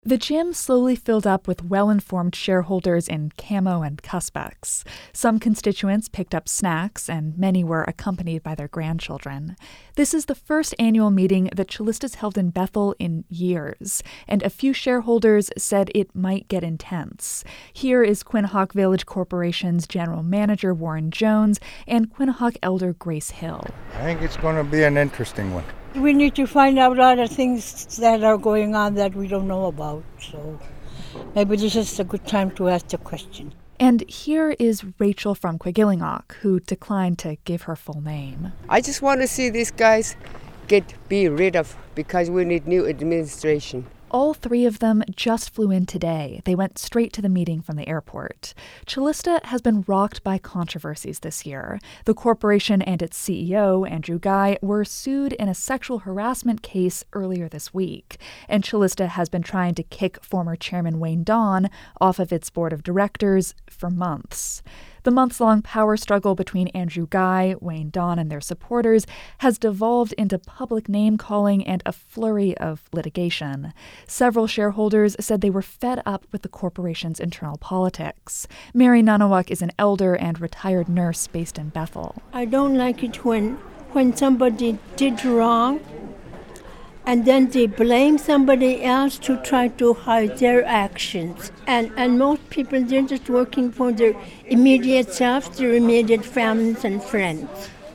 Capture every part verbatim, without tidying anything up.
The gym slowly filled up with well-informed shareholders in camo and Cuspex. Some constituents picked up snacks, and many were accompanied by their grandchildren. This is the first annual meeting that Cholista's held in Bethel in years, and a few shareholders said it might get intense. Here is Quinhagak Village Corporation's General Manager Warren Jones and Quinhagak Elder Grace Hill. I think it's going to be an interesting one. We need to find out a lot of things that are going on that we don't know about. So maybe this is a good time to ask the question. And here is Rachel from Quigillingok, who declined to give her full name. I just want to see these guys get be rid of because we need new administration. All three of them just flew in today. They went straight to the meeting from the airport. Cholista has been rocked by controversies this year. The corporation and its C E O, Andrew Guy, were sued in a sexual harassment case earlier this week. And Cholista has been trying to kick former chairman Wayne Dawn off of its board of directors for months. The months-long power struggle between Andrew Guy, Wayne Dawn, and their supporters has devolved into public name-calling and a flurry of litigation. Several shareholders said they were fed up with the corporation's internal politics. Mary Nunawak is an elder and retired nurse based in Bethel. I don't like it when, when somebody did wrong and then they blame somebody else to try to hide their actions. And and most people, they're just working for their immediate self, their immediate families and friends.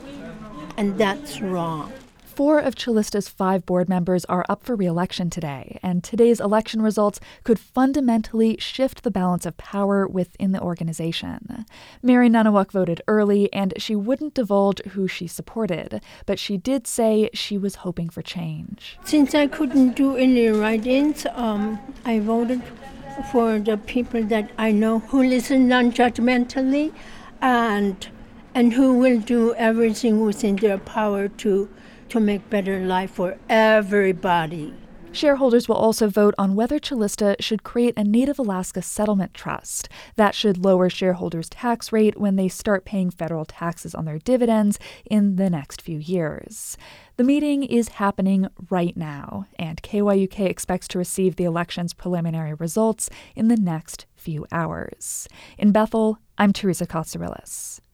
And that's wrong. Four of Cholista's five board members are up for re-election today, and today's election results could fundamentally shift the balance of power within the organization. Mary Nunawak voted early, and she wouldn't divulge who she supported, but she did say she was hoping for change. Since I couldn't do any write-ins, um, I voted for the people that I know who listen non-judgmentally and and who will do everything within their power to to make better life for everybody. Shareholders will also vote on whether Cholista should create a Native Alaska Settlement Trust. That should lower shareholders' tax rate when they start paying federal taxes on their dividends in the next few years. The meeting is happening right now, and K Y U K expects to receive the election's preliminary results in the next few hours. In Bethel, I'm Teresa Katsourelis.